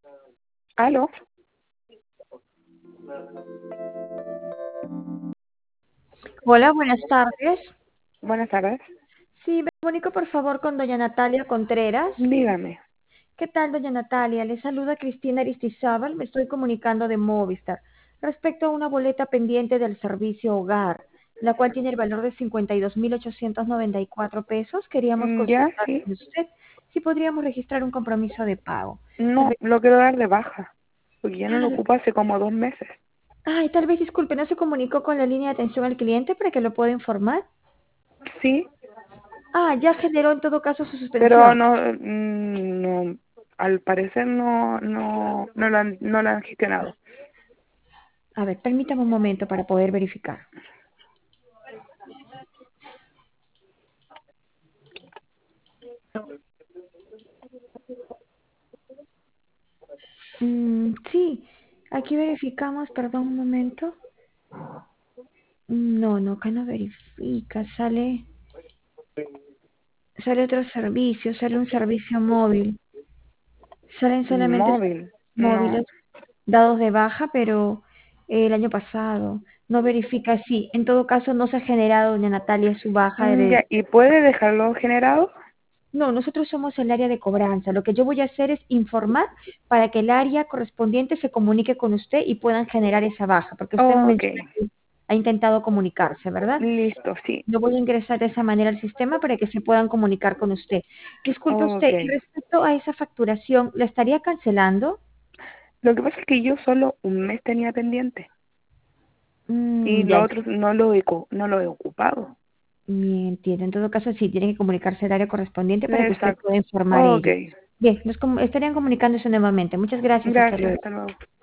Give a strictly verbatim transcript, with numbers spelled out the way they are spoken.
¿Aló? Hola, buenas tardes. Buenas tardes. Sí, me comunico por favor con doña Natalia Contreras. Dígame. ¿Qué tal, doña Natalia? Le saluda Cristina Aristizábal. Me estoy comunicando de Movistar respecto a una boleta pendiente del servicio hogar, la cual tiene el valor de cincuenta y dos mil ochocientos noventa y cuatro pesos. Queríamos Mm, Ya, consultar sí. con usted si podríamos registrar un compromiso de pago. Tal No, vez, lo quiero dar de baja, porque ya no lo ah, ocupo hace como dos meses. ay, tal vez, disculpe, ¿no se comunicó con la línea de atención al cliente para que lo pueda informar? Sí, Ah, ya generó en todo caso su pero suspensión. no, mm, no, al parecer no, no, no lo han, no lo han gestionado. A ver, permítame un momento para poder verificar. Mm, sí, aquí verificamos, perdón un momento. No, no, acá no verifica, sale, sale otro servicio, sale un servicio móvil. Salen solamente Móvil, servicios no. móviles dados de baja, pero eh, el año pasado no verifica, sí. En todo caso, no se ha generado, doña Natalia, su baja Mm, de. Ya, ¿y puede dejarlo generado? No, nosotros somos el área de cobranza. Lo que yo voy a hacer es informar para que el área correspondiente se comunique con usted y puedan generar esa baja, porque usted me Ok, menciona que ha intentado comunicarse, ¿verdad? listo, sí. Yo voy a ingresar de esa manera al sistema para que se puedan comunicar con usted. Disculpe usted, Ok. y respecto a esa facturación, ¿la estaría cancelando? Lo que pasa es que yo solo un mes tenía pendiente y Mm, lo ya, otro no lo he, co- no lo he ocupado. mm, entiendo. En todo caso, sí, tiene que comunicarse al área correspondiente para que usted Exacto. pueda informar Ok. ello. Bien, nos com- estarían comunicándose nuevamente. Muchas gracias. Hasta Gracias, luego. hasta luego.